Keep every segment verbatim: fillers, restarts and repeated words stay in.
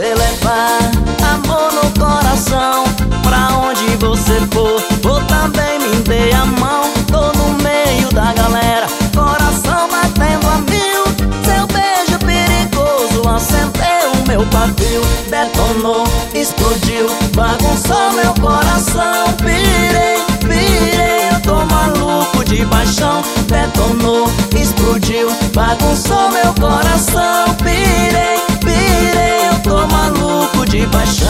você levar amor no coração. Pra onde você for, vou também me dê a mão. Tô no meio da galera, coração batendo a mil. Seu beijo perigoso acendeu o meu pavio. Detonou, explodiu, bagunçou meu coração. Pirei, pirei, eu tô maluco de paixão. Detonou, explodiu, bagunçou meu coração. Pirei, pirei, eu tô maluco de paixão.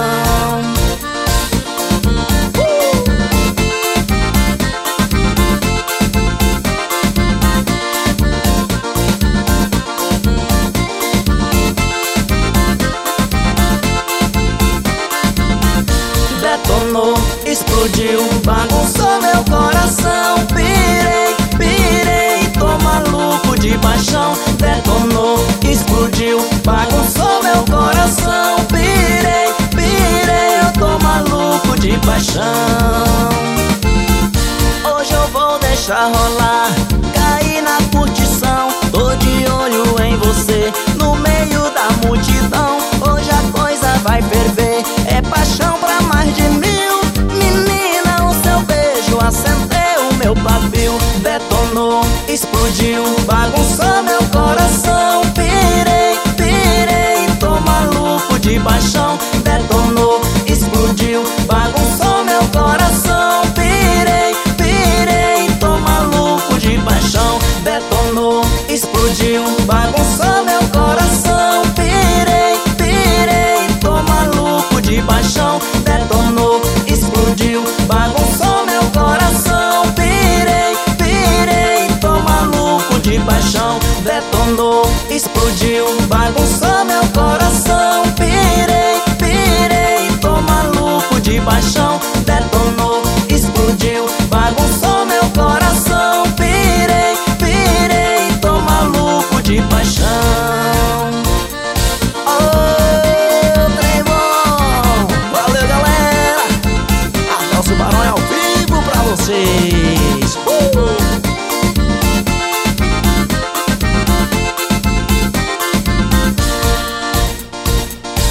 Detonou, explodiu, bagunçou meu coração. Pirei, pirei, tô maluco de paixão. Detonou, explodiu, bagunçou meu coração. Pirei, pirei, eu tô maluco de paixão. Hoje eu vou deixar rolar, cair na curtição. Tô de olho em você, no meio da multidão. Hoje a coisa vai ferver, é paixão pra mais de mil. Menina, o seu beijo acendeu o meu pavio. Detonou, explodiu, bagunçou